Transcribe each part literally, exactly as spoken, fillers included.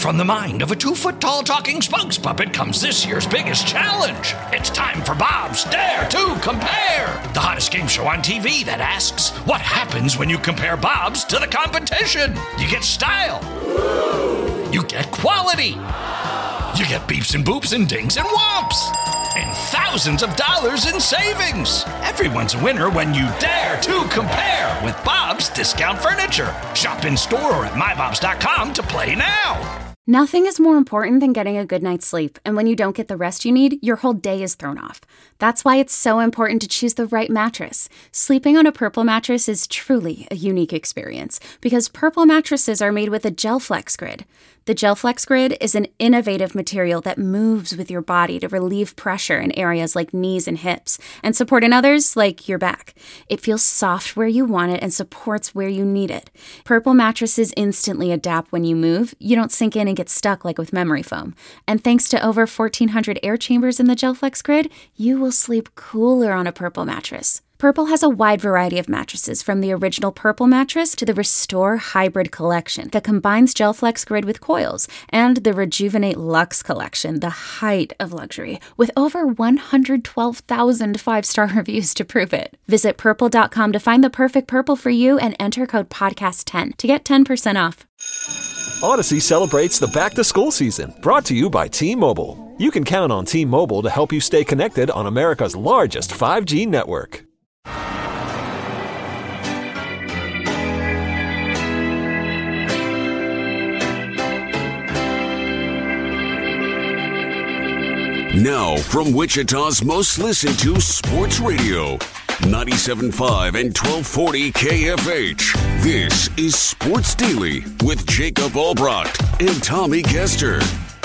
From the mind of a two-foot-tall talking spokes puppet comes this year's biggest challenge. It's time for Bob's Dare to Compare, the hottest game show on T V that asks, what happens when you compare Bobs to the competition? You get style. You get quality. You get beeps and boops and dings and whomps. And thousands of dollars in savings. Everyone's a winner when you dare to compare with Bob's Discount Furniture. Shop in store or at my bobs dot com to play now. Nothing is more important than getting a good night's sleep, and when you don't get the rest you need, your whole day is thrown off. That's why it's so important to choose the right mattress. Sleeping on a Purple mattress is truly a unique experience, because Purple mattresses are made with a GelFlex Grid. The GelFlex Grid is an innovative material that moves with your body to relieve pressure in areas like knees and hips, and support in others like your back. It feels soft where you want it and supports where you need it. Purple mattresses instantly adapt when you move. You don't sink in and get stuck like with memory foam. And thanks to over fourteen hundred air chambers in the GelFlex Grid, you will sleep cooler on a Purple mattress. Purple has a wide variety of mattresses, from the original Purple mattress to the Restore Hybrid collection that combines GelFlex Grid with coils, and the Rejuvenate Luxe collection, the height of luxury, with over one hundred twelve thousand five-star reviews to prove it. Visit purple dot com to find the perfect Purple for you and enter code podcast ten to get ten percent off. Odyssey celebrates the back-to-school season, brought to you by T-Mobile. You can count on T-Mobile to help you stay connected on America's largest five G network. Now, from Wichita's most listened to sports radio, ninety-seven point five and twelve forty K F H. This is Sports Daily with Jacob Albrecht and Tommy Kester.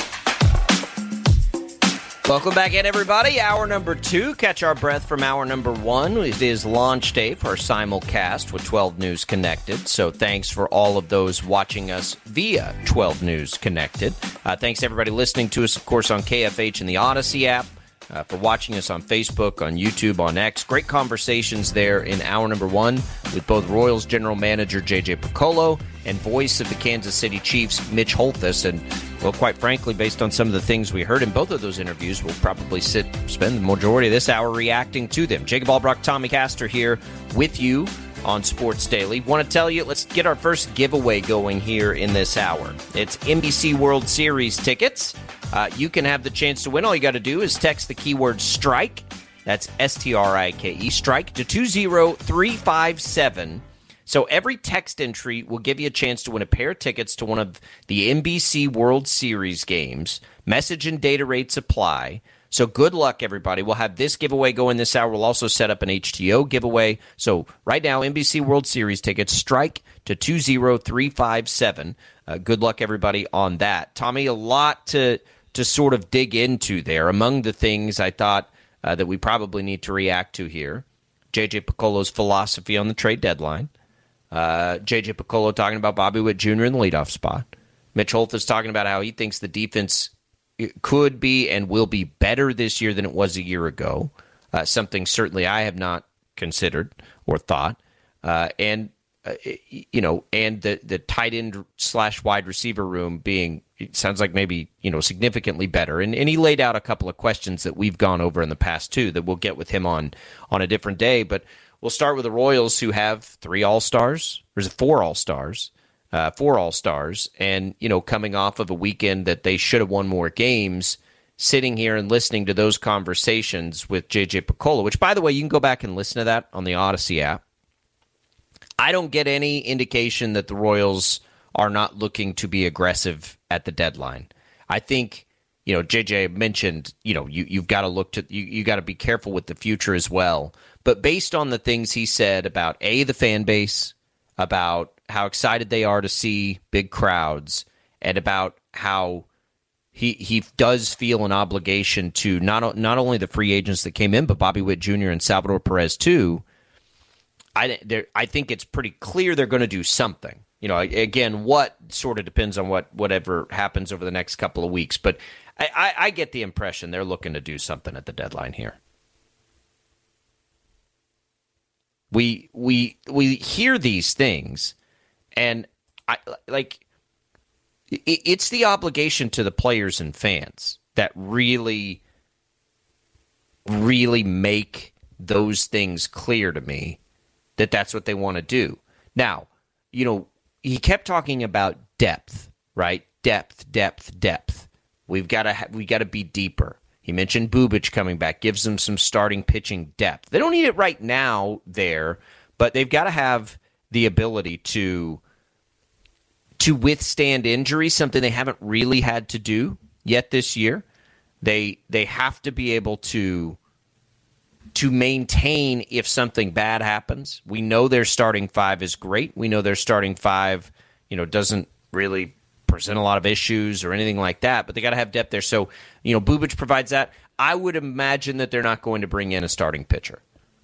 Welcome back in, everybody. Hour number two. Catch our breath from hour number one. It is launch day for our simulcast with twelve News Connected. So thanks for all of those watching us via twelve News Connected. Uh, thanks to everybody listening to us, of course, on K F H and the Odyssey app. Uh, for watching us on Facebook, on YouTube, on X. Great conversations there in hour number one with both Royals general manager J J Picollo and voice of the Kansas City Chiefs, Mitch Holthus. And, well, quite frankly, based on some of the things we heard in both of those interviews, we'll probably sit spend the majority of this hour reacting to them. Jacob Albrecht, Tommy Kester here with you on Sports Daily. Want to tell you, let's get our first giveaway going here in this hour. It's N B C World Series tickets. Uh, you can have the chance to win. All you got to do is text the keyword STRIKE. That's S T R I K E, STRIKE, to two zero three five seven. So every text entry will give you a chance to win a pair of tickets to one of the N B C World Series games. Message and data rates apply. So good luck, everybody. We'll have this giveaway going this hour. We'll also set up an H T O giveaway. So right now, N B C World Series tickets, STRIKE to two zero three five seven. Uh, good luck, everybody, on that. Tommy, a lot to to sort of dig into there. Among the things I thought uh, that we probably need to react to here, J J Picollo's philosophy on the trade deadline. Uh, J J Picollo talking about Bobby Witt Junior in the leadoff spot. Mitch Holthus talking about how he thinks the defense could be and will be better this year than it was a year ago. Uh, something certainly I have not considered or thought. Uh, and, uh, you know, and the, the tight end slash wide receiver room being, it sounds like maybe, you know, significantly better. And and he laid out a couple of questions that we've gone over in the past, too, that we'll get with him on, on a different day. But we'll start with the Royals, who have three All-Stars. There's four All-Stars. Uh, four All-Stars, and, you know, coming off of a weekend that they should have won more games, sitting here and listening to those conversations with J J Picollo, which, by the way, you can go back and listen to that on the Odyssey app. I don't get any indication that the Royals are not looking to be aggressive at the deadline. I think, you know, J J mentioned, you know, you, you've got to look to, you, you got to be careful with the future as well. But based on the things he said about, A, the fan base, about how excited they are to see big crowds, and about how he he does feel an obligation to not not only the free agents that came in, but Bobby Witt Junior and Salvador Perez too. I I think it's pretty clear they're going to do something. You know, again, what sort of depends on what whatever happens over the next couple of weeks. But I, I, I get the impression they're looking to do something at the deadline here. We we we hear these things, and I like it's the obligation to the players and fans that really, really make those things clear to me that that's what they want to do. Now, you know, he kept talking about depth, right? Depth, depth, depth. We've got to ha- we got to be deeper. He mentioned Bubic coming back, gives them some starting pitching depth. They don't need it right now there, but they've got to have the ability to to withstand injury, something they haven't really had to do yet this year. They they have to be able to to maintain if something bad happens. We know their starting five is great. We know their starting five, you know, doesn't really present a lot of issues or anything like that, but they got to have depth there. So, you know, Bubic provides that. I would imagine that they're not going to bring in a starting pitcher.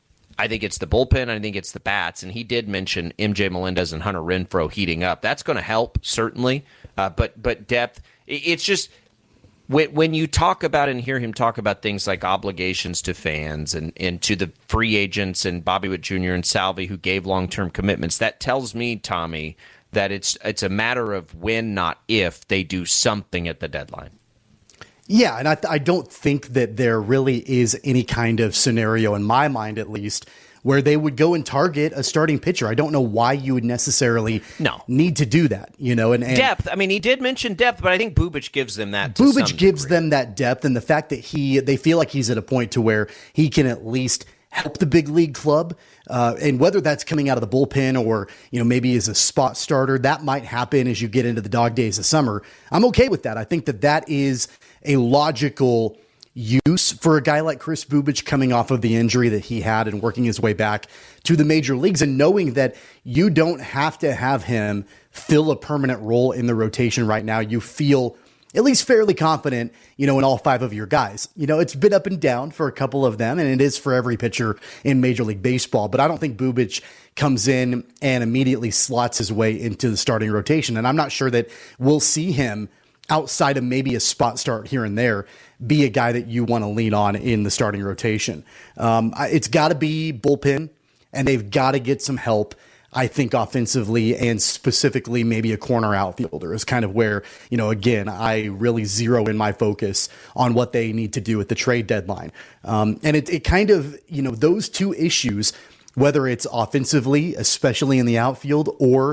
I think it's the bullpen. I think it's the bats. And he did mention M J Melendez and Hunter Renfroe heating up. That's going to help, certainly. Uh, but but depth, it's just when, when you talk about and hear him talk about things like obligations to fans and, and to the free agents and Bobby Witt Junior and Salvi who gave long-term commitments, that tells me, Tommy, that it's it's a matter of when, not if, they do something at the deadline. Yeah, and I, I don't think that there really is any kind of scenario, in my mind at least, where they would go and target a starting pitcher. I don't know why you would necessarily no. need to do that. You know, and, and depth. I mean, he did mention depth, but I think Bubic gives them that. To Bubic some gives degree. them that depth, and the fact that he they feel like he's at a point to where he can at least help the big league club, uh, and whether that's coming out of the bullpen or, you know, maybe as a spot starter, that might happen as you get into the dog days of summer. I'm okay with that. I think that that is a logical use for a guy like Kris Bubic coming off of the injury that he had and working his way back to the major leagues, and knowing that you don't have to have him fill a permanent role in the rotation right now. You feel at least fairly confident, you know, in all five of your guys. You know, it's been up and down for a couple of them, and it is for every pitcher in Major League Baseball. But I don't think Bubic comes in and immediately slots his way into the starting rotation. And I'm not sure that we'll see him, outside of maybe a spot start here and there, be a guy that you want to lean on in the starting rotation. Um, it's got to be bullpen, and they've got to get some help, I think, offensively, and specifically maybe a corner outfielder is kind of where, you know, again, I really zero in my focus on what they need to do at the trade deadline. Um, and it, it kind of, you know, those two issues, whether it's offensively, especially in the outfield, or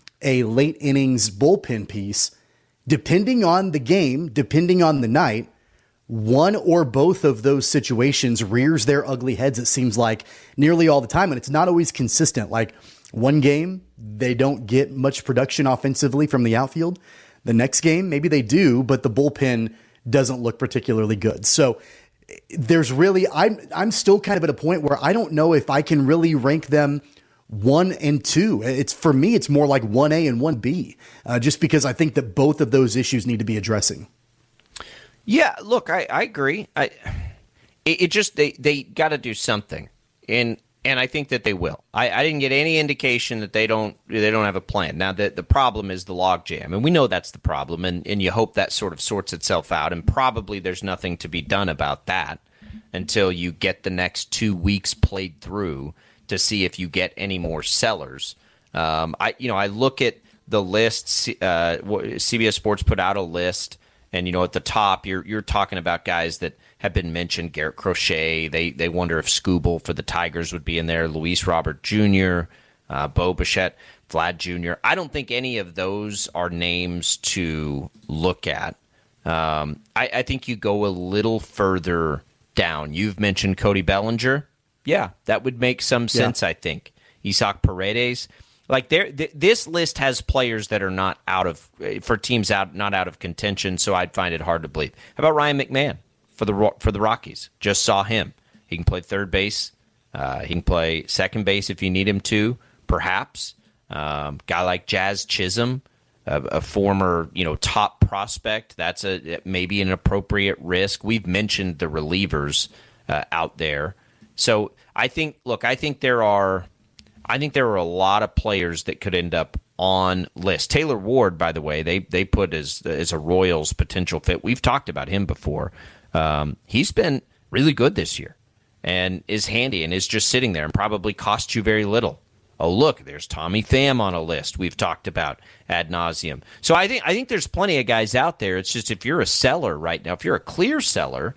a late innings bullpen piece, depending on the game, depending on the night, one or both of those situations rears their ugly heads, it seems like, nearly all the time. And it's not always consistent. Like, one game, they don't get much production offensively from the outfield. The next game, maybe they do, but the bullpen doesn't look particularly good. So there's really, I'm, I'm still kind of at a point where I don't know if I can really rank them one and two. It's, for me, it's more like one A and one B, uh, just because I think that both of those issues need to be addressing. Yeah, look, I, I agree. I, it, it just, they, they got to do something. And, And I think that they will. I, I didn't get any indication that they don't they don't have a plan. Now, the, the problem is the logjam, and we know that's the problem, and, and you hope that sort of sorts itself out, and probably there's nothing to be done about that until you get the next two weeks played through to see if you get any more sellers. Um, I you know I look at the list. Uh, C B S Sports put out a list, and you know at the top you're you're talking about guys that have been mentioned. Garrett Crochet. They they wonder if Skubal for the Tigers would be in there. Luis Robert Junior, uh, Bo Bichette, Vlad Junior I don't think any of those are names to look at. Um, I, I think you go a little further down. You've mentioned Cody Bellinger. Yeah, that would make some sense, yeah. I think. Isaac Paredes. Like there, th- this list has players that are not out of for teams out not out of contention, so I'd find it hard to believe. How about Ryan McMahon? For the for the Rockies, just saw him. He can play third base. Uh, he can play second base if you need him to, perhaps. Um, guy like Jazz Chisholm, a, a former you know top prospect. That's a maybe an appropriate risk. We've mentioned the relievers uh, out there, so I think. Look, I think there are, I think there are a lot of players that could end up on lists. Taylor Ward, by the way, they they put as as a Royals potential fit. We've talked about him before. Um, he's been really good this year and is handy and is just sitting there and probably cost you very little Oh, look, there's Tommy Pham on a list we've talked about ad nauseum. So I think I think there's plenty of guys out there. It's just if you're a seller right now, if you're a clear seller,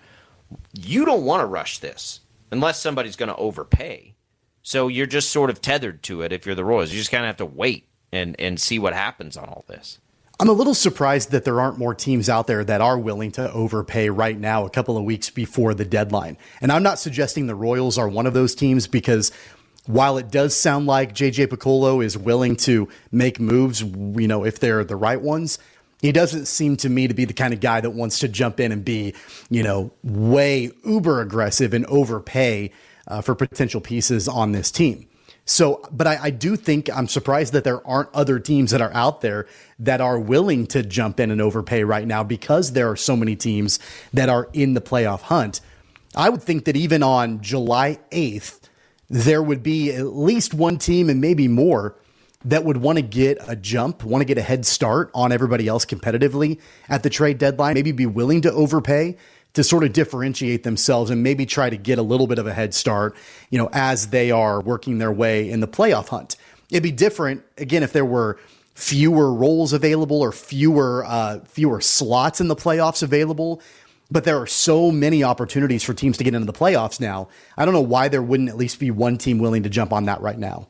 you don't want to rush this unless somebody's going to overpay. So you're just sort of tethered to it if you're the Royals. You just kind of have to wait and, and see what happens on all this. I'm a little surprised that there aren't more teams out there that are willing to overpay right now, a couple of weeks before the deadline. And I'm not suggesting the Royals are one of those teams, because while it does sound like J J Picollo is willing to make moves, you know, if they're the right ones, he doesn't seem to me to be the kind of guy that wants to jump in and be, you know, way uber aggressive and overpay uh, for potential pieces on this team. So, but I, I do think I'm surprised that there aren't other teams that are out there that are willing to jump in and overpay right now, because there are so many teams that are in the playoff hunt. I would think that even on July eighth, there would be at least one team, and maybe more, that would want to get a jump, want to get a head start on everybody else competitively at the trade deadline, maybe be willing to overpay to sort of differentiate themselves and maybe try to get a little bit of a head start, you know, as they are working their way in the playoff hunt. It'd be different, again, if there were fewer roles available or fewer uh, fewer slots in the playoffs available. But there are so many opportunities for teams to get into the playoffs now. I don't know why there wouldn't at least be one team willing to jump on that right now.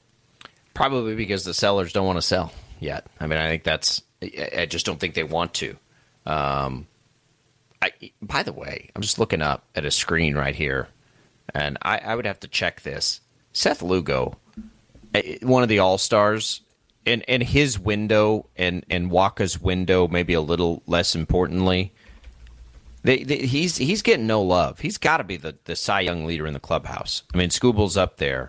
Probably because the sellers don't want to sell yet. I mean, I think that's – I just don't think they want to. Um I, by the way, I'm just looking up at a screen right here, and I, I would have to check this. Seth Lugo, one of the All-Stars, and, and his window and, and Waka's window, maybe a little less importantly, they, they, he's he's getting no love. He's got to be the, the Cy Young leader in the clubhouse. I mean, Skubal's up there.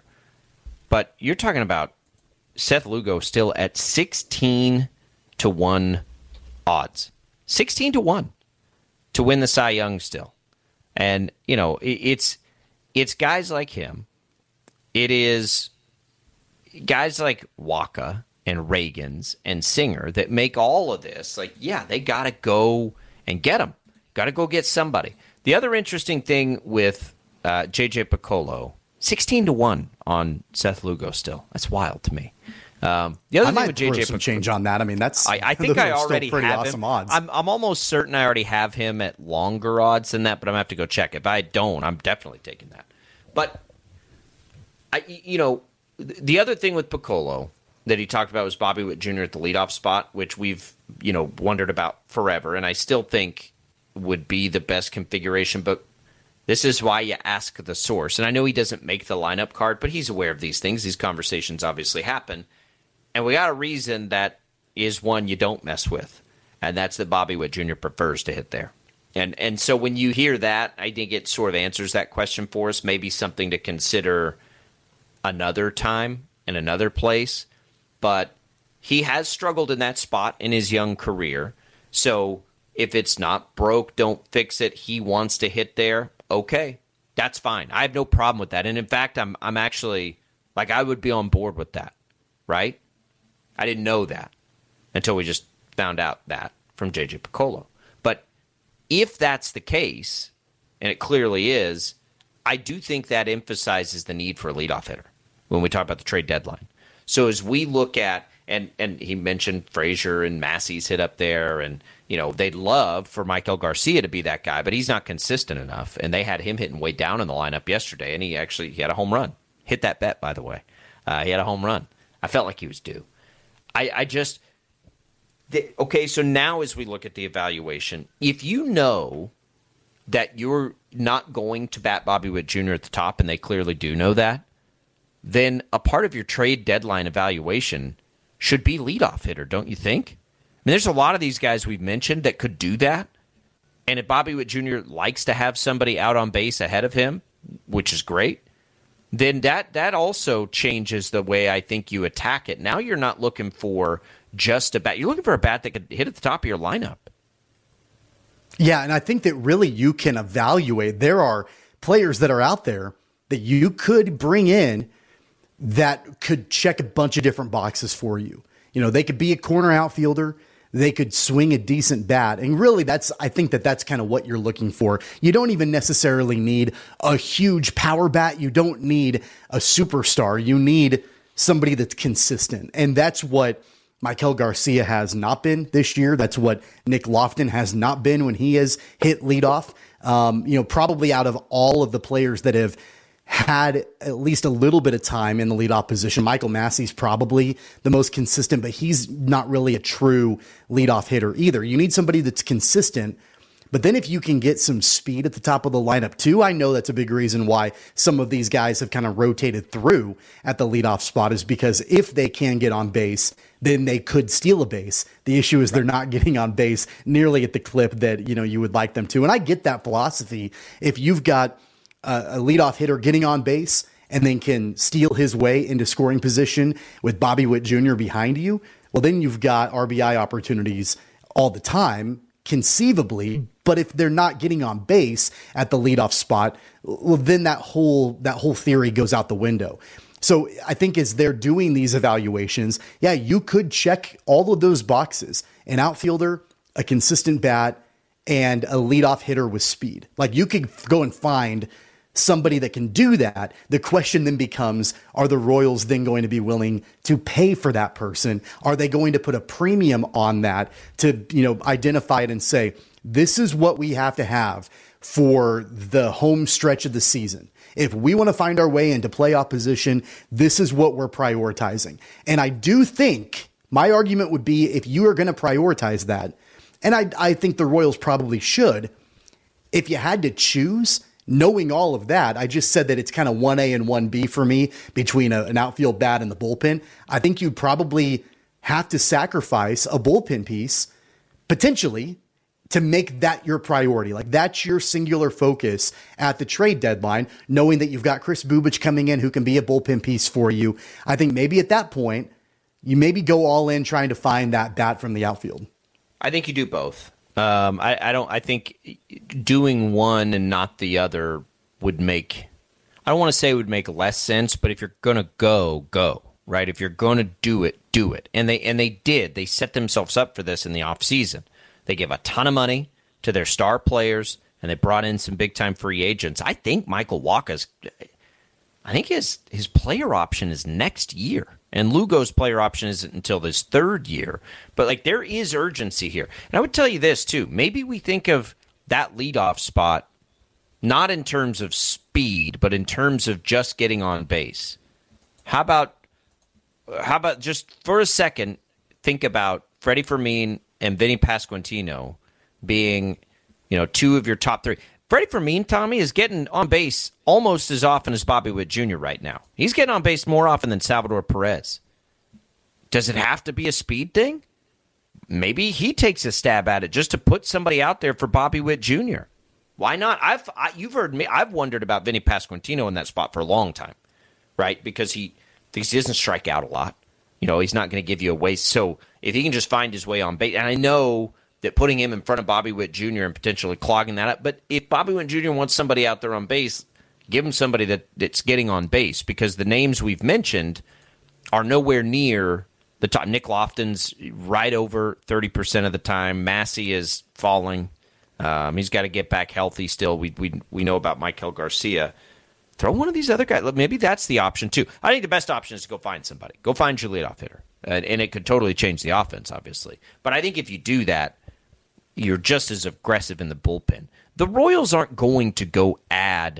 But you're talking about Seth Lugo still at sixteen to one odds. sixteen to one. To win the Cy Young still. And, you know, it's it's guys like him. It is guys like Waka and Reagans and Singer that make all of this. Like, yeah, they got to go and get them. Got to go get somebody. The other interesting thing with uh, J J Picollo, sixteen to one on Seth Lugo still. That's wild to me. Um, the other I thing might with J J throw some change on that. I mean, that's I, I think I already pretty have awesome him. Odds. I'm I'm almost certain I already have him at longer odds than that, but I'm gonna have to go check. If I don't, I'm definitely taking that. But I, you know, the other thing with Picollo that he talked about was Bobby Witt Junior at the leadoff spot, which we've you know wondered about forever, and I still think would be the best configuration. But this is why you ask the source, and I know he doesn't make the lineup card, but he's aware of these things. These conversations obviously happen. And we got a reason that is one you don't mess with, and that's that Bobby Witt Junior prefers to hit there. And and so when you hear that, I think it sort of answers that question for us, maybe something to consider another time in another place. But he has struggled in that spot in his young career. So if it's not broke, don't fix it. He wants to hit there. Okay, that's fine. I have no problem with that. And in fact, I'm I'm actually, like, I would be on board with that, right? I didn't know that until we just found out that from J J Picollo. But if that's the case, and it clearly is, I do think that emphasizes the need for a leadoff hitter when we talk about the trade deadline. So as we look at, and and he mentioned Frazier and Massey's hit up there, and you know they'd love for Michael Garcia to be that guy, but he's not consistent enough. And they had him hitting way down in the lineup yesterday, and he actually he had a home run. Hit that bet, by the way. Uh, he had a home run. I felt like he was due. I, I just, the, okay, so now as we look at the evaluation, if you know that you're not going to bat Bobby Witt Junior at the top, and they clearly do know that, then a part of your trade deadline evaluation should be leadoff hitter, don't you think? I mean, there's a lot of these guys we've mentioned that could do that, and if Bobby Witt Junior likes to have somebody out on base ahead of him, which is great, then that that also changes the way I think you attack it. Now you're not looking for just a bat. You're looking for a bat that could hit at the top of your lineup. Yeah, and I think that really you can evaluate. There are players that are out there that you could bring in that could check a bunch of different boxes for you. You know, they could be a corner outfielder. They could swing a decent bat. And really, that's I think that that's kind of what you're looking for. You don't even necessarily need a huge power bat. You don't need a superstar. You need somebody that's consistent. And that's what Maikel Garcia has not been this year. That's what Nick Lofton has not been when he has hit leadoff. Um, you know, probably out of all of the players that have had at least a little bit of time in the leadoff position, Michael Massey's probably the most consistent, but he's not really a true leadoff hitter either. You need somebody that's consistent. But then if you can get some speed at the top of the lineup too, I know that's a big reason why some of these guys have kind of rotated through at the leadoff spot, is because if they can get on base, then they could steal a base. The issue is they're not getting on base nearly at the clip that, you know, you would like them to. And I get that philosophy. If you've got a, a leadoff hitter getting on base and then can steal his way into scoring position with Bobby Witt Junior behind you, well, then you've got R B I opportunities all the time, conceivably. But if they're not getting on base at the leadoff spot, well, then that whole that whole theory goes out the window. So I think as they're doing these evaluations, yeah, you could check all of those boxes: an outfielder, a consistent bat, and a leadoff hitter with speed. Like, you could go and find somebody that can do that. The question then becomes, are the Royals then going to be willing to pay for that person? Are they going to put a premium on that to, you know, identify it and say, this is what we have to have for the home stretch of the season. If we want to find our way into playoff position, this is what we're prioritizing. And I do think my argument would be, if you are going to prioritize that, and I, I think the Royals probably should, if you had to choose, knowing all of that, I just said that it's kind of one A and one B for me between a, an outfield bat and the bullpen. I think you'd probably have to sacrifice a bullpen piece, potentially, to make that your priority. Like, that's your singular focus at the trade deadline, knowing that you've got Chris Bubic coming in who can be a bullpen piece for you. I think maybe at that point, you maybe go all in trying to find that bat from the outfield. I think you do both. Um, I, I don't. I think doing one and not the other would make. I don't want to say it would make less sense, but if you're gonna go, go right. If you're gonna do it, do it. And they and they did. They set themselves up for this in the offseason. They gave a ton of money to their star players, and they brought in some big time free agents. I think Michael Wacha's. I think his his player option is next year. And Lugo's player option isn't until his third year. But, like, there is urgency here. And I would tell you this, too. Maybe we think of that leadoff spot not in terms of speed, but in terms of just getting on base. How about, how about just for a second, think about Freddie Fermin and Vinny Pasquantino being, you know, two of your top three. Freddie Fermin, Tommy, is getting on base almost as often as Bobby Witt Junior right now. He's getting on base more often than Salvador Perez. Does it have to be a speed thing? Maybe he takes a stab at it just to put somebody out there for Bobby Witt Junior Why not? I've I, you've heard me. I've wondered about Vinny Pasquantino in that spot for a long time, right? Because he thinks he doesn't strike out a lot. You know, he's not going to give you a waste. So if he can just find his way on base, and I know that putting him in front of Bobby Witt Junior and potentially clogging that up. But if Bobby Witt Junior wants somebody out there on base, give him somebody that, that's getting on base, because the names we've mentioned are nowhere near the top. Nick Lofton's right over thirty percent of the time. Massey is falling. Um, he's got to get back healthy still. We we we know about Maikel Garcia. Throw one of these other guys. Maybe that's the option too. I think the best option is to go find somebody. Go find your leadoff hitter. And, and it could totally change the offense, obviously. But I think if you do that, you're just as aggressive in the bullpen. The Royals aren't going to go add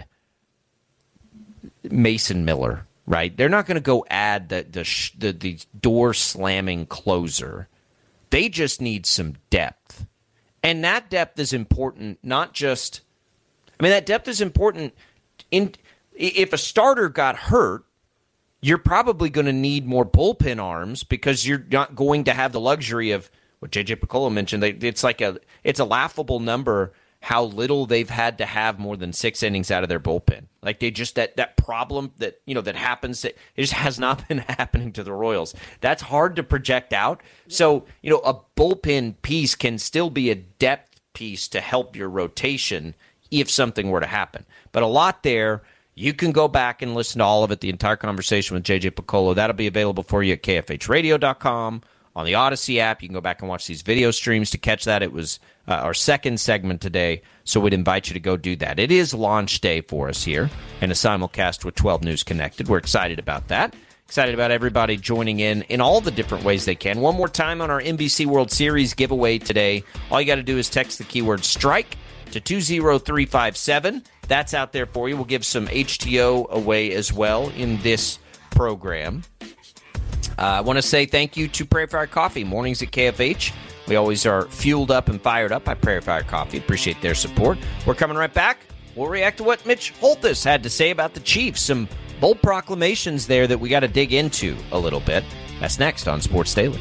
Mason Miller, right? They're not going to go add the the, the the door slamming closer. They just need some depth, and that depth is important. Not just, I mean, that depth is important. In if a starter got hurt, you're probably going to need more bullpen arms, because you're not going to have the luxury of what J J Picollo mentioned. It's like a it's a laughable number how little they've had to have more than six innings out of their bullpen. Like, they just that that problem that you know that happens that it just has not been happening to the Royals. That's hard to project out. So you know a bullpen piece can still be a depth piece to help your rotation if something were to happen. But a lot there. You can go back and listen to all of it, the entire conversation with J J Picollo. That'll be available for you at K F H radio dot com. On the Odyssey app, you can go back and watch these video streams to catch that. It was uh, our second segment today, so we'd invite you to go do that. It is launch day for us here in a simulcast with twelve News Connected. We're excited about that. Excited about everybody joining in in all the different ways they can. One more time on our N B C World Series giveaway today. All you got to do is text the keyword strike to two zero three five seven. That's out there for you. We'll give some H T O away as well in this program. Uh, I want to say thank you to Prairie Fire Coffee. Mornings at K F H. We always are fueled up and fired up by Prairie Fire Coffee. Appreciate their support. We're coming right back. We'll react to what Mitch Holthus had to say about the Chiefs. Some bold proclamations there that we got to dig into a little bit. That's next on Sports Daily.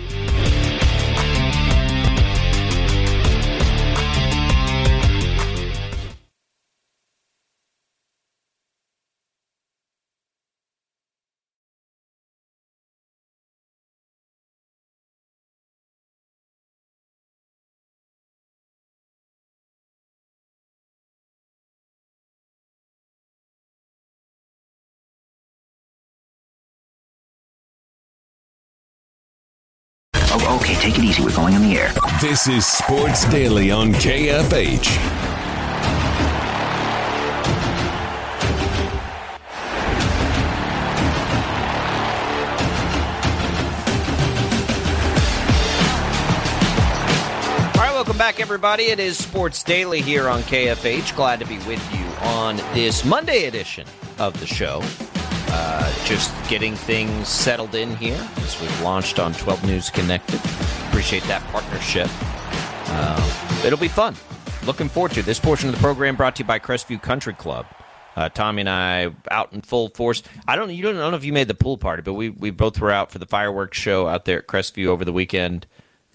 Okay, take it easy. We're going on the air. This is Sports Daily on K F H. All right, welcome back, everybody. It is Sports Daily here on K F H. Glad to be with you on this Monday edition of the show. Uh, just getting things settled in here as we've launched on twelve News Connected. Appreciate that partnership. Uh, it'll be fun. Looking forward to it. This portion of the program brought to you by Crestview Country Club. Uh, Tommy and I out in full force. I don't, you don't I don't know if you made the pool party, but we we both were out for the fireworks show out there at Crestview over the weekend.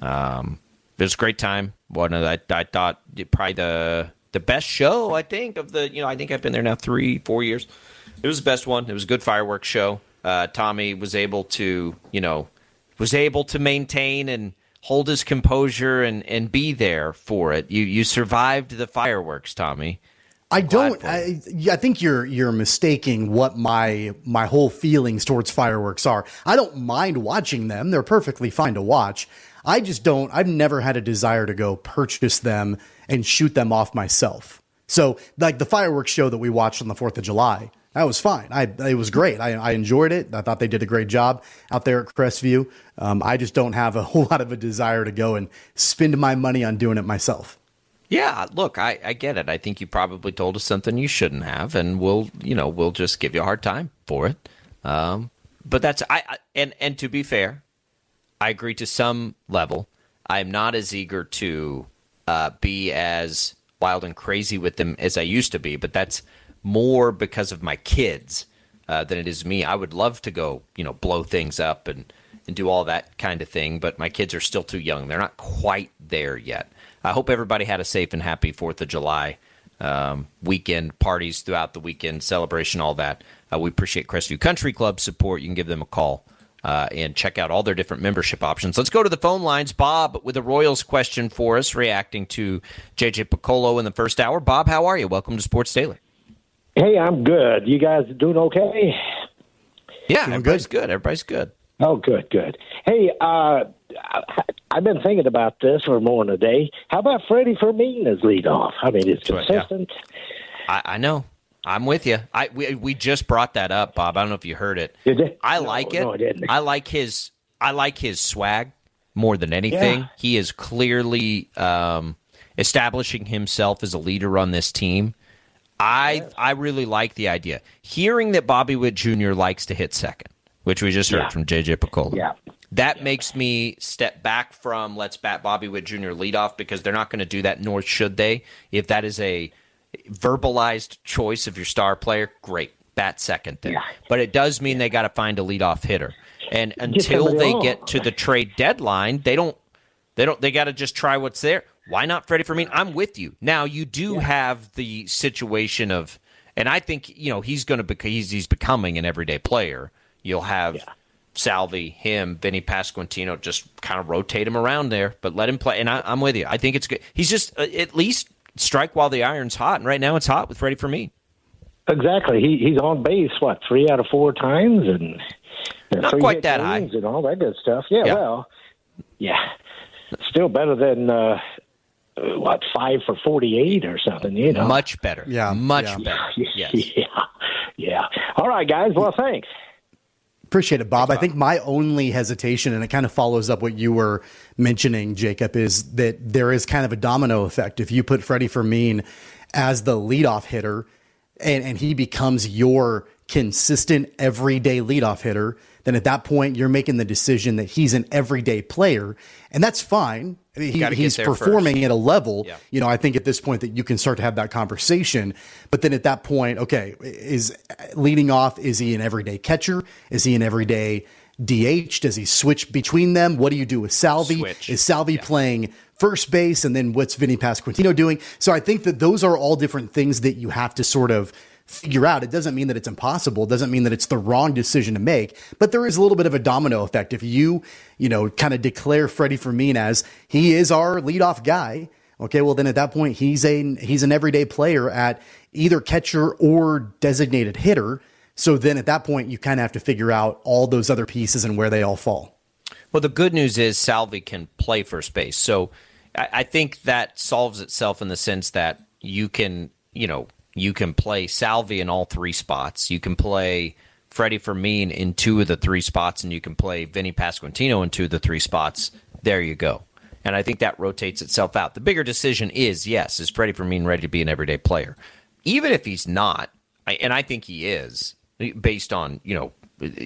Um, it was a great time. One of the, I, I thought probably the the best show. I think of the you know I think I've been there now three four years. It was the best one. It was a good fireworks show. Uh, Tommy was able to, you know, was able to maintain and hold his composure and, and be there for it. You you survived the fireworks, Tommy. I don't. I, I think you're you're mistaking what my my whole feelings towards fireworks are. I don't mind watching them; they're perfectly fine to watch. I just don't. I've never had a desire to go purchase them and shoot them off myself. So, like the fireworks show that we watched on the Fourth of July. That was fine. I it was great. I, I enjoyed it. I thought they did a great job out there at Crestview. Um, I just don't have a whole lot of a desire to go and spend my money on doing it myself. Yeah, look, I, I get it. I think you probably told us something you shouldn't have, and we'll you know we'll just give you a hard time for it. Um, but that's I, I and and to be fair, I agree to some level. I'm not as eager to uh, be as wild and crazy with them as I used to be, but that's more because of my kids uh, than it is me. I would love to go, you know, blow things up and, and do all that kind of thing, but my kids are still too young. They're not quite there yet. I hope everybody had a safe and happy fourth of July um, weekend, parties throughout the weekend, celebration, all that. Uh, we appreciate Crestview Country Club support. You can give them a call uh, and check out all their different membership options. Let's go to the phone lines. Bob with a Royals question for us, reacting to J J Piccolo in the first hour. Bob, how are you? Welcome to Sports Daily. Hey, I'm good. You guys doing okay? Yeah, doing everybody's good. good. Everybody's good. Oh, good, good. Hey, uh, I've been thinking about this for more than a day. How about Freddie Fermin as leadoff? I mean, it's That's consistent. Right, yeah. I, I know. I'm with you. I we, we just brought that up, Bob. I don't know if you heard it. Did you? I no, like it. No, I didn't. I like his. I like his swag more than anything. Yeah. He is clearly um, establishing himself as a leader on this team. I yeah. I really like the idea. Hearing that Bobby Witt Junior likes to hit second, which we just heard yeah. from J J Piccolo. Yeah. That yeah. makes me step back from let's bat Bobby Witt Junior leadoff, because they're not going to do that, nor should they. If that is a verbalized choice of your star player, great. Bat second then. Yeah. But it does mean they got to find a leadoff hitter. And until they on. get to the trade deadline, they don't they don't they got to just try what's there. Why not Freddie Fermin? I'm with you. Now, you do yeah. have the situation of, and I think, you know, he's going to be, he's, he's becoming an everyday player. You'll have yeah. Salvi, him, Vinny Pasquantino, just kind of rotate him around there, but let him play. And I, I'm with you. I think it's good. He's just uh, at least strike while the iron's hot. And right now it's hot with Freddie Fermin. Exactly. He He's on base, what, three out of four times? And, and not quite that high. And all that good stuff. Yeah, yeah. well, yeah. Still better than, uh, what, five for forty-eight or something, you know. Much better. Yeah. Much yeah. better. Yes. Yeah. Yeah. All right, guys. Well, thanks. Appreciate it, Bob. I think my only hesitation, and it kind of follows up what you were mentioning, Jacob, is that there is kind of a domino effect. If you put Freddie Fermin as the leadoff hitter and, and he becomes your consistent everyday leadoff hitter, then at that point you're making the decision that he's an everyday player, and that's fine. I mean, he, he's performing first. At a level, yeah. you know, I think at this point that you can start to have that conversation. But then at that point, okay, is leading off, is he an everyday catcher? Is he an everyday D H? Does he switch between them? What do you do with Salvi? Switch. Is Salvi yeah. playing first base? And then what's Vinny Pasquantino doing? So I think that those are all different things that you have to sort of figure out. It doesn't mean that it's impossible. It doesn't mean that it's the wrong decision to make, but there is a little bit of a domino effect. If you, you know, kind of declare Freddie Fermin as he is our leadoff guy, okay, well then at that point he's a he's an everyday player at either catcher or designated hitter. So then at that point you kind of have to figure out all those other pieces and where they all fall. Well, the good news is Salvi can play first base. So I, I think that solves itself in the sense that you can, you know, you can play Salvi in all three spots. You can play Freddie Fermin in two of the three spots, and you can play Vinny Pasquantino in two of the three spots. There you go. And I think that rotates itself out. The bigger decision is, yes, is Freddie Fermin ready to be an everyday player? Even if he's not, and I think he is, based on, you know,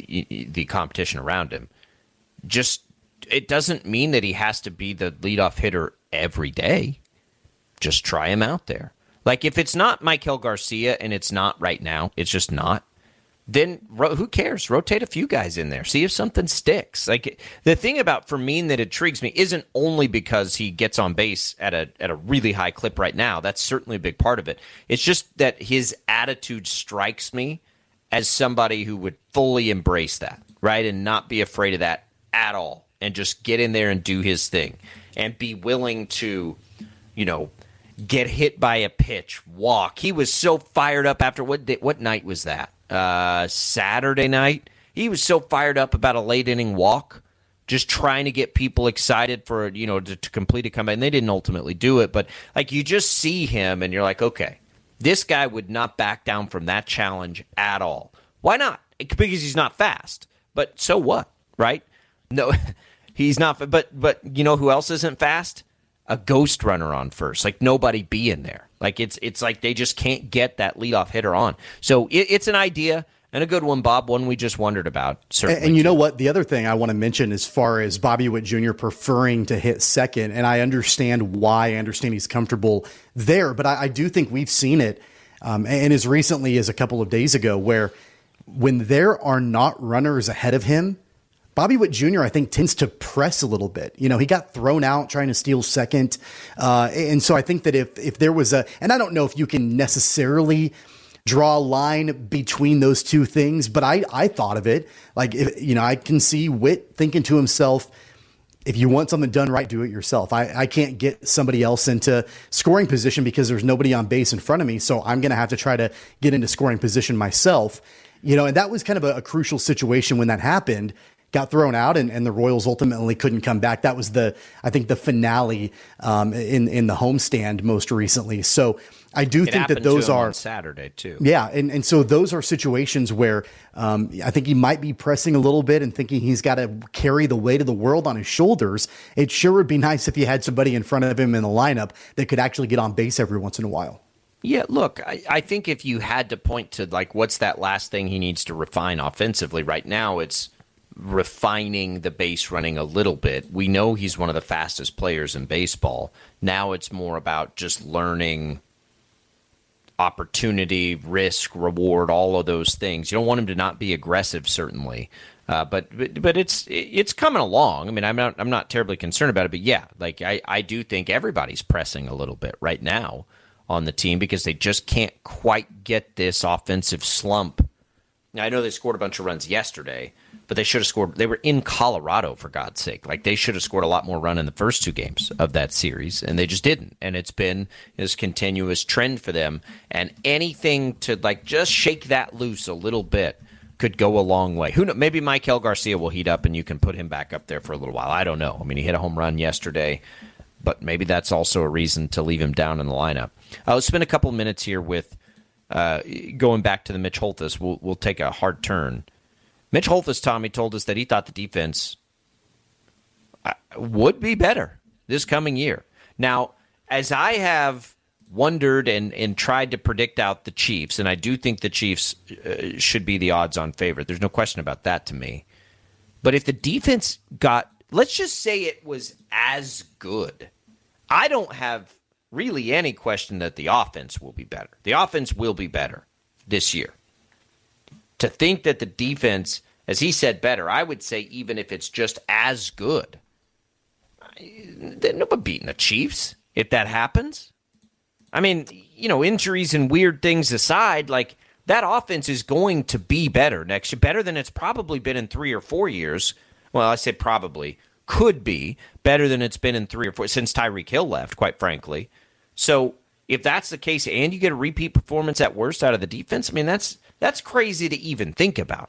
the competition around him, just it doesn't mean that he has to be the leadoff hitter every day. Just try him out there. Like, if it's not Maikel Garcia, and it's not right now, it's just not, then ro- who cares? Rotate a few guys in there. See if something sticks. Like, the thing about Fermin that intrigues me isn't only because he gets on base at a at a really high clip right now. That's certainly a big part of it. It's just that his attitude strikes me as somebody who would fully embrace that, right, and not be afraid of that at all, and just get in there and do his thing, and be willing to, you know, get hit by a pitch, walk. He was so fired up after what day, what night was that? Uh, Saturday night. He was so fired up about a late inning walk, just trying to get people excited for, you know, to, to complete a comeback. And they didn't ultimately do it, but like, you just see him and you're like, okay, this guy would not back down from that challenge at all. Why not? Because he's not fast. But so what, right? No, he's not. But but you know who else isn't fast? A ghost runner on first, like nobody be in there. Like it's it's like they just can't get that leadoff hitter on. So it, it's an idea and a good one, Bob, one we just wondered about. Certainly, and, and you too. know what? The other thing I want to mention as far as Bobby Witt Junior preferring to hit second, and I understand why. I understand he's comfortable there, but I, I do think we've seen it, um, and as recently as a couple of days ago, where when there are not runners ahead of him, Bobby Witt Junior, I think, tends to press a little bit. You know, he got thrown out trying to steal second. Uh, and so I think that if if there was a, and I don't know if you can necessarily draw a line between those two things, but I, I thought of it like, if, you know, I can see Witt thinking to himself, if you want something done right, do it yourself. I, I can't get somebody else into scoring position because there's nobody on base in front of me. So I'm going to have to try to get into scoring position myself. You know, and that was kind of a, a crucial situation when that happened. Got thrown out, and, and the Royals ultimately couldn't come back. That was the, I think, the finale um, in in the homestand most recently. So I do it think that those are on Saturday too. Yeah, and and so those are situations where um, I think he might be pressing a little bit and thinking he's got to carry the weight of the world on his shoulders. It sure would be nice if he had somebody in front of him in the lineup that could actually get on base every once in a while. Yeah, look, I, I think if you had to point to like what's that last thing he needs to refine offensively right now, it's refining the base running a little bit. We know he's one of the fastest players in baseball. Now it's more about just learning opportunity, risk, reward, all of those things. You don't want him to not be aggressive, certainly, uh, but, but but it's it's coming along. I mean, I'm not I'm not terribly concerned about it, but yeah, like I, I do think everybody's pressing a little bit right now on the team because they just can't quite get this offensive slump. Now, I know they scored a bunch of runs yesterday, but they should have scored. They were in Colorado, for God's sake. Like, they should have scored a lot more run in the first two games of that series, and they just didn't. And it's been this continuous trend for them. And anything to, like, just shake that loose a little bit could go a long way. Who knows? Maybe Maikel Garcia will heat up, and you can put him back up there for a little while. I don't know. I mean, he hit a home run yesterday, but maybe that's also a reason to leave him down in the lineup. Uh, let's spend a couple minutes here with Uh, going back to the Mitch Holthus, we'll, we'll take a hard turn. Mitch Holthus, Tommy, told us that he thought the defense would be better this coming year. Now, as I have wondered and, and tried to predict out the Chiefs, and I do think the Chiefs uh, should be the odds-on favorite. There's no question about that to me. But if the defense got, let's just say it was as good, I don't have really any question that the offense will be better. The offense will be better this year. To think that the defense, as he said, better, I would say even if it's just as good, they're not beating the Chiefs if that happens. I mean, you know, injuries and weird things aside, like that offense is going to be better next year, better than it's probably been in three or four years. Well, I said probably, could be better than it's been in three or four since Tyreek Hill left, quite frankly. So if that's the case and you get a repeat performance at worst out of the defense, I mean, that's that's crazy to even think about.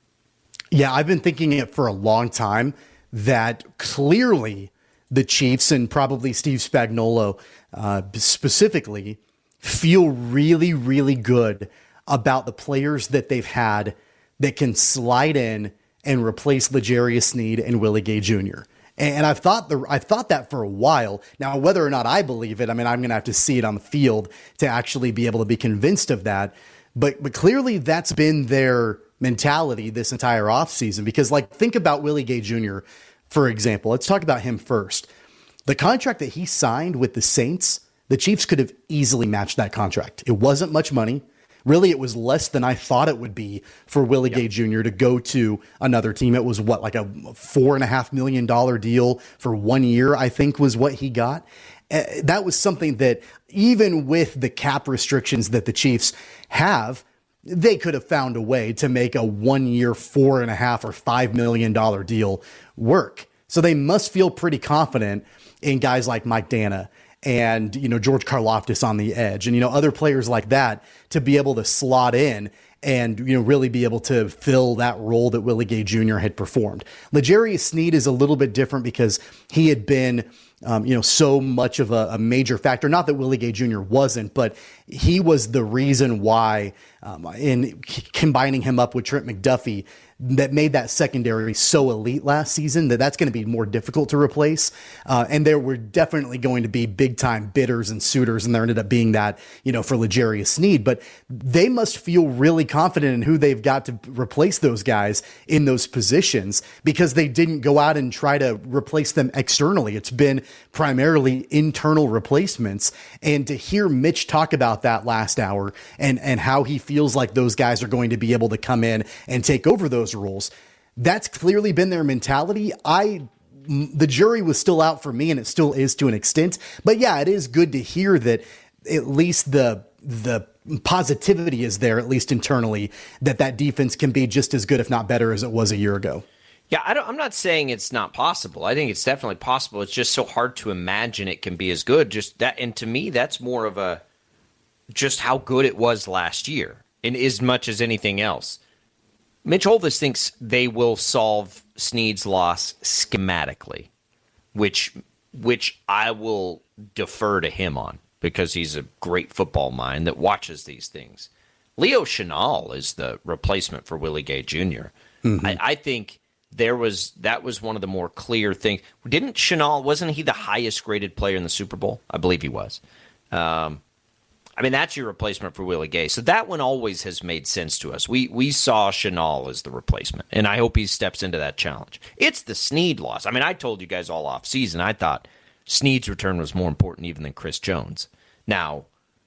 Yeah, I've been thinking it for a long time that clearly the Chiefs and probably Steve Spagnuolo uh, specifically feel really, really good about the players that they've had that can slide in and replace L'Jarius Sneed and Willie Gay Junior And I've thought the I've thought that for a while. Now, whether or not I believe it, I mean, I'm going to have to see it on the field to actually be able to be convinced of that. But but clearly that's been their mentality this entire offseason. Because, like, think about Willie Gay Junior, for example. Let's talk about him first. The contract that he signed with the Saints, the Chiefs could have easily matched that contract. It wasn't much money. Really, it was less than I thought it would be for Willie yep. Gay Junior to go to another team. It was what, like a four and a half million dollar deal for one year, I think was what he got. Uh, that was something that even with the cap restrictions that the Chiefs have, they could have found a way to make a one year, four and a half or five million dollar deal work. So they must feel pretty confident in guys like Mike Dana and, you know, George Karlaftis on the edge and, you know, other players like that to be able to slot in and, you know, really be able to fill that role that Willie Gay Junior had performed. L'Jarius Sneed is a little bit different because he had been, um, you know, so much of a, a major factor. Not that Willie Gay Junior wasn't, but he was the reason why um, in c- combining him up with Trent McDuffie that made that secondary so elite last season that that's going to be more difficult to replace. Uh, and there were definitely going to be big time bidders and suitors. And there ended up being that, you know, for L'Jarius Sneed, but they must feel really confident in who they've got to replace those guys in those positions because they didn't go out and try to replace them externally. It's been primarily internal replacements. And to hear Mitch talk about that last hour and, and how he feels like those guys are going to be able to come in and take over those roles, that's clearly been their mentality. I, the jury was still out for me, and it still is to an extent. But yeah, it is good to hear that at least the the positivity is there, at least internally, that that defense can be just as good, if not better, as it was a year ago. Yeah, I don't, I'm not saying it's not possible. I think it's definitely possible. It's just so hard to imagine it can be as good. Just that, and to me, that's more of a just how good it was last year, in as much as anything else. Mitch Holthus thinks they will solve Sneed's loss schematically, which which I will defer to him on because he's a great football mind that watches these things. Leo Chenal is the replacement for Willie Gay Junior Mm-hmm. I, I think there was that was one of the more clear things. Didn't Chenal, wasn't he the highest graded player in the Super Bowl? I believe he was. Um, I mean, that's your replacement for Willie Gay. So that one always has made sense to us. We we saw Chenal as the replacement, and I hope he steps into that challenge. It's the Sneed loss. I mean, I told you guys all off season, I thought Sneed's return was more important even than Chris Jones. Now,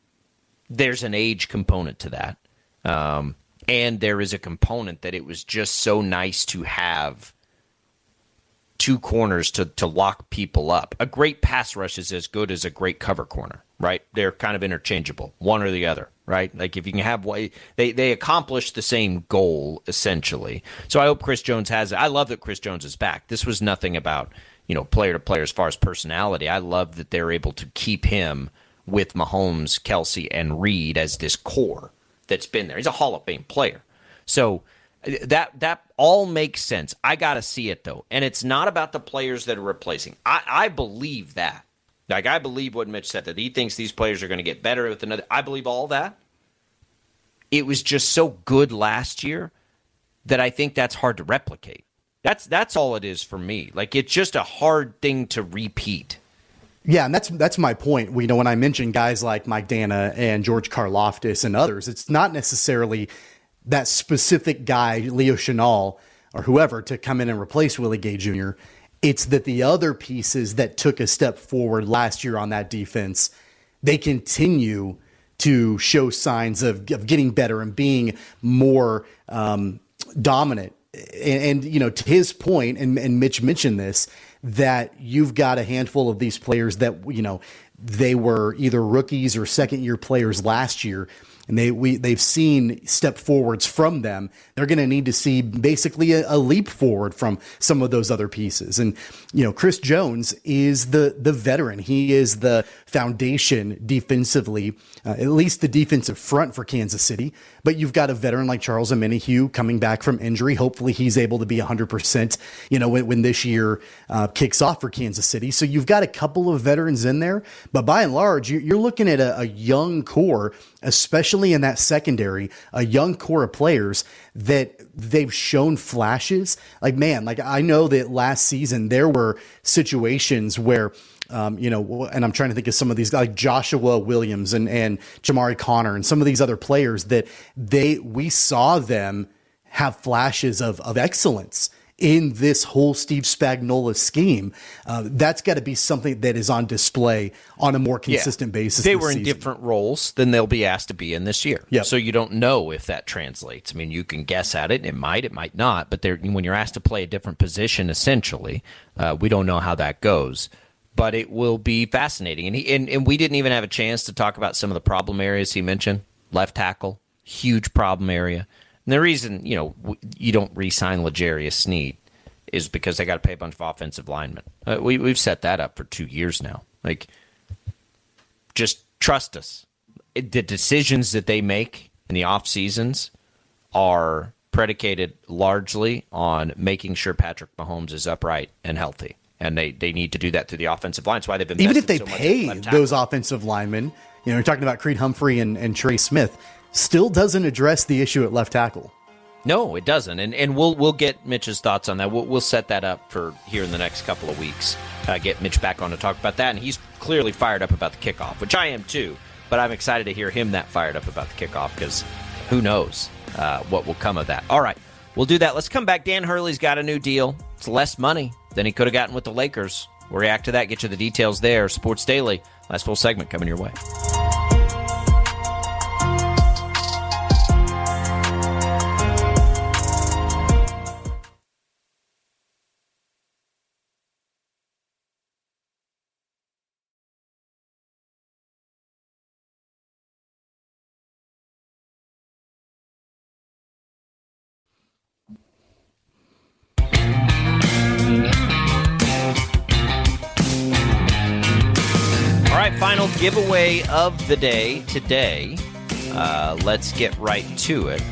there's an age component to that, um, and there is a component that it was just so nice to have two corners to, to lock people up. A great pass rush is as good as a great cover corner, right? They're kind of interchangeable, one or the other, right? Like if you can have, they, they accomplish the same goal, essentially. So I hope Chris Jones has it. I love that Chris Jones is back. This was nothing about, you know, player to player as far as personality. I love that they're able to keep him with Mahomes, Kelsey, and Reed as this core that's been there. He's a Hall of Fame player. So that that all makes sense. I got to see it, though. And it's not about the players that are replacing. I, I believe that. Like, I believe what Mitch said, that he thinks these players are going to get better with another. I believe all that. It was just so good last year that I think that's hard to replicate. That's that's all it is for me. Like, it's just a hard thing to repeat. Yeah, and that's that's my point. You know, when I mention guys like Mike Dana and George Karlaftis and others, it's not necessarily that specific guy, Leo Chenal or whoever, to come in and replace Willie Gay Junior It's that the other pieces that took a step forward last year on that defense, they continue to show signs of, of getting better and being more um, dominant. And, and, you know, to his point, and, and Mitch mentioned this, that you've got a handful of these players that, you know, they were either rookies or second year players last year. And they we they've seen step forwards from them. They're going to need to see basically a, a leap forward from some of those other pieces. And you know, Chris Jones is the the veteran. He is the foundation defensively, uh, at least the defensive front for Kansas City. But you've got a veteran like Charles Omenihu coming back from injury. Hopefully, he's able to be one hundred percent. You know, when, when this year uh, kicks off for Kansas City. So you've got a couple of veterans in there, but by and large, you're looking at a, a young core, especially in that secondary, a young core of players that they've shown flashes. Like, man, like I know that last season there were situations where, um, you know, and I'm trying to think of some of these, like Joshua Williams and, and Jamari Connor and some of these other players that they, we saw them have flashes of, of excellence in this whole Steve Spagnuolo scheme. Uh, that's got to be something that is on display on a more consistent yeah. basis. They were season. in different roles than they'll be asked to be in this year. Yep. So you don't know if that translates. I mean, you can guess at it. It might, it might not. But when you're asked to play a different position, essentially, uh, we don't know how that goes. But it will be fascinating. And, he, and, and we didn't even have a chance to talk about some of the problem areas he mentioned. Left tackle, huge problem area. And the reason, you know, you don't re-sign L'Jarius Sneed is because they got to pay a bunch of offensive linemen. Uh, we, we've set that up for two years now. Like, just trust us. It, the decisions that they make in the off seasons are predicated largely on making sure Patrick Mahomes is upright and healthy. And they, they need to do that through the offensive line. That's why they've been even if they so pay those offensive linemen. You know, you're talking about Creed Humphrey and, and Trey Smith. Still doesn't address the issue at left tackle. No, it doesn't, and and we'll we'll get Mitch's thoughts on that. We'll we'll set that up for here in the next couple of weeks. Uh, get Mitch back on to talk about that, and he's clearly fired up about the kickoff, which I am too. But I'm excited to hear him that fired up about the kickoff because who knows uh, what will come of that. All right, we'll do that. Let's come back. Dan Hurley's got a new deal. It's less money than he could have gotten with the Lakers. We'll react to that. Get you the details there. Sports Daily. Last full segment coming your way. Final giveaway of the day today. Uh, let's get right to it.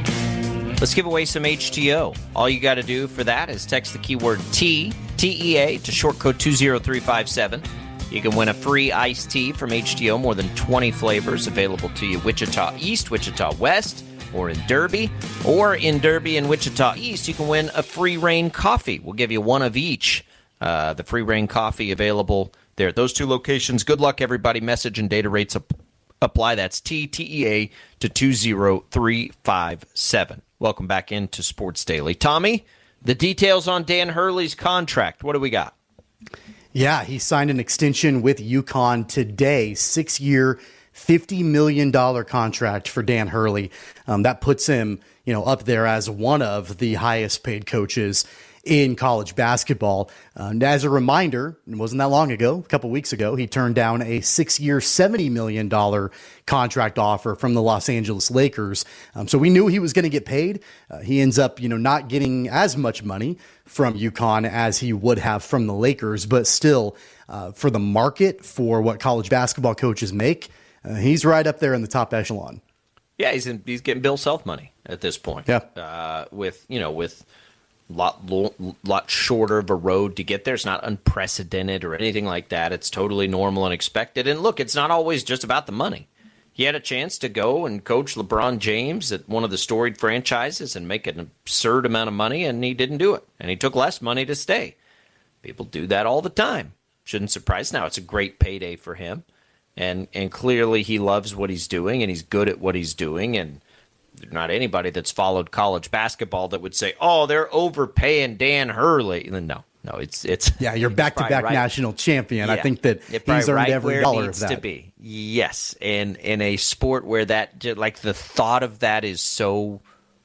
Let's give away some H T O. All you got to do for that is text the keyword T, T E A, to short code two zero three five seven. You can win a free iced tea from H T O, more than twenty flavors available to you Wichita East, Wichita West, or in Derby. Or in Derby and Wichita East, you can win a free Rain coffee. We'll give you one of each. Uh, the free Rain coffee available there at those two locations. Good luck, everybody. Message and data rates up, apply. That's T T E A to two zero three five seven. Welcome back into Sports Daily. Tommy, the details on Dan Hurley's contract. What do we got? Yeah, he signed an extension with UConn today. Six-year, fifty million dollars contract for Dan Hurley. Um, that puts him, you know, up there as one of the highest-paid coaches in college basketball. Uh, and as a reminder, it wasn't that long ago, a couple weeks ago, he turned down a six-year, seventy million dollars contract offer from the Los Angeles Lakers. Um, so we knew he was going to get paid. Uh, he ends up, you know, not getting as much money from UConn as he would have from the Lakers, but still, uh, for the market, for what college basketball coaches make, uh, he's right up there in the top echelon. Yeah, he's in, he's getting Bill Self money at this point. Yeah, uh, with you know with. Lot, lot shorter of a road to get there. It's not unprecedented or anything like that. It's totally normal and expected. And look, it's not always just about the money. He had a chance to go and coach LeBron James at one of the storied franchises and make an absurd amount of money, and he didn't do it. And he took less money to stay. People do that all the time. Shouldn't surprise. Now, it's a great payday for him. And and clearly he loves what he's doing, and he's good at what he's doing. And there's not anybody that's followed college basketball that would say, oh, they're overpaying Dan Hurley. No, no, it's it's yeah, you're back-to-back right. national champion. Yeah. I think that It he's earned right every where dollar it needs of that. to be. Yes, and in a sport where that, like the thought of that is so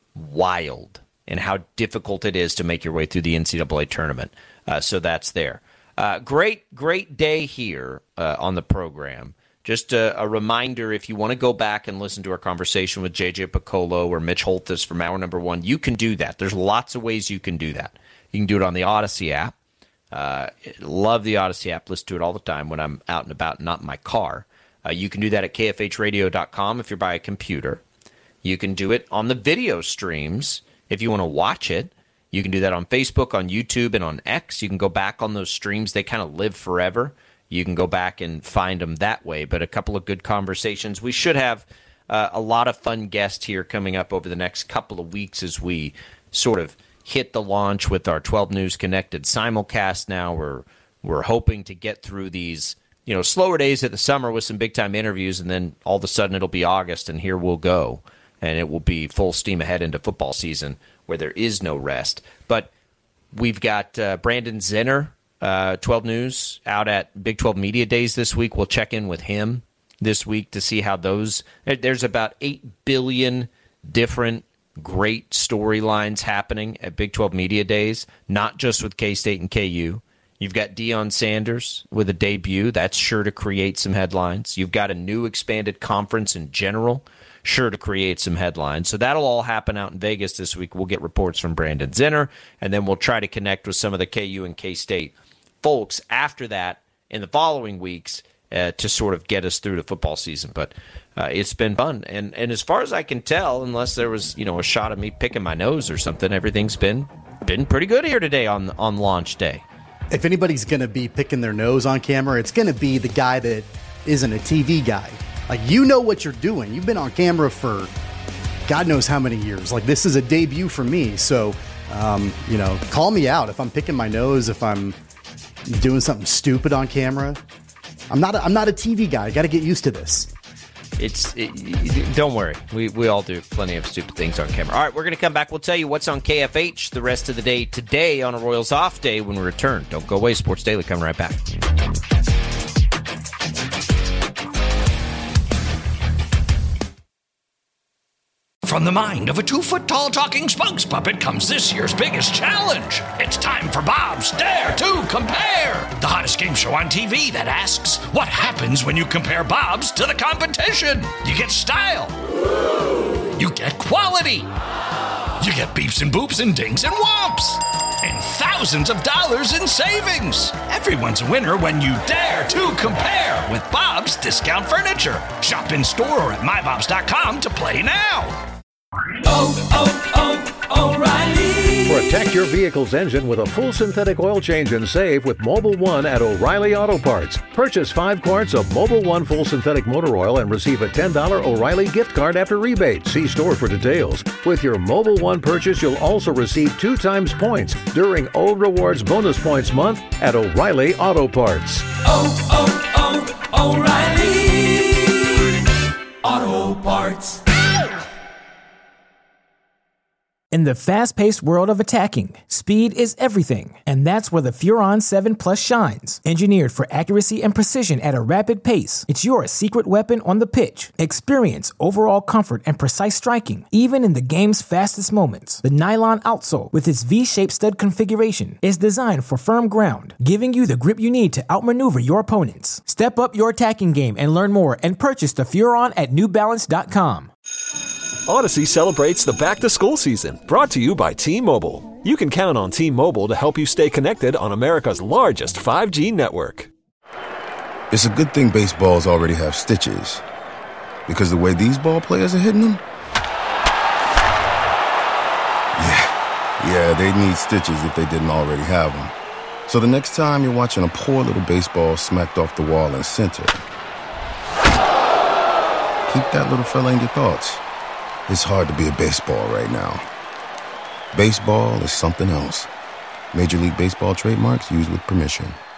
wild, and how difficult it is to make your way through the N C double A tournament. Uh, so that's there. Uh, great, great day here uh, on the program. Just a, a reminder, if you want to go back and listen to our conversation with J J Piccolo or Mitch Holthus from hour number one, you can do that. There's lots of ways you can do that. You can do it on the Odyssey app. Uh, love the Odyssey app. Listen to it all the time when I'm out and about, not in my car. Uh, you can do that at K F H radio dot com if you're by a computer. You can do it on the video streams if you want to watch it. You can do that on Facebook, on YouTube, and on X. You can go back on those streams. They kind of live forever. You can go back and find them that way. But a couple of good conversations. We should have uh, a lot of fun guests here coming up over the next couple of weeks as we sort of hit the launch with our twelve News Connected simulcast now. We're, we're hoping to get through these you know, slower days of the summer with some big-time interviews, and then all of a sudden it'll be August, and here we'll go. And it will be full steam ahead into football season where there is no rest. But we've got uh, Brandon Zenner, uh, twelve News, out at Big twelve Media Days this week. We'll check in with him this week to see how those – there's about eight billion different great storylines happening at Big twelve Media Days, not just with K-State and K U. You've got Deion Sanders with a debut. That's sure to create some headlines. You've got a new expanded conference in general, sure to create some headlines. So that'll all happen out in Vegas this week. We'll get reports from Brandon Zenner, and then we'll try to connect with some of the K U and K-State folks after that in the following weeks uh, to sort of get us through the football season. But uh, it's been fun. And and as far as I can tell, unless there was you know a shot of me picking my nose or something, everything's been been pretty good here today on on launch day. If anybody's going to be picking their nose on camera, it's going to be the guy that isn't a T V guy. Like, you know what you're doing. You've been on camera for God knows how many years. Like, this is a debut for me. So, um, you know, call me out if I'm picking my nose, if I'm doing something stupid on camera. I'm not a, I'm not a T V guy. I got to get used to this. It's it, don't worry. We we all do plenty of stupid things on camera. All right, we're going to come back. We'll tell you what's on K F H the rest of the day today on a Royals off day when we return. Don't go away. Sports Daily coming right back. From the mind of a two-foot-tall talking spokes puppet comes this year's biggest challenge. It's time for Bob's Dare to Compare, the hottest game show on T V that asks, what happens when you compare Bob's to the competition? You get style. You get quality. You get beeps and boops and dings and whomps. And thousands of dollars in savings. Everyone's a winner when you dare to compare with Bob's Discount Furniture. Shop in store or at my bobs dot com to play now. Oh, oh, oh, O'Reilly. Protect your vehicle's engine with a full synthetic oil change and save with Mobil one at O'Reilly Auto Parts. Purchase five quarts of Mobil one full synthetic motor oil and receive a ten dollars O'Reilly gift card after rebate. See store for details. With your Mobil one purchase, you'll also receive two times points during O Rewards Bonus Points Month at O'Reilly Auto Parts. Oh, oh, oh, O'Reilly Auto Parts. In the fast-paced world of attacking, speed is everything, and that's where the Furon seven Plus shines. Engineered for accuracy and precision at a rapid pace, it's your secret weapon on the pitch. Experience overall comfort and precise striking, even in the game's fastest moments. The nylon outsole, with its V-shaped stud configuration, is designed for firm ground, giving you the grip you need to outmaneuver your opponents. Step up your attacking game and learn more and purchase the Furon at new balance dot com. Odyssey celebrates the back-to-school season, brought to you by T-Mobile. You can count on T-Mobile to help you stay connected on America's largest five G network. It's a good thing baseballs already have stitches, because the way these ball players are hitting them, yeah, yeah, they need stitches if they didn't already have them. So the next time you're watching a poor little baseball smacked off the wall in center, keep that little fella in your thoughts. It's hard to be a baseball right now. Baseball is something else. Major League Baseball trademarks used with permission.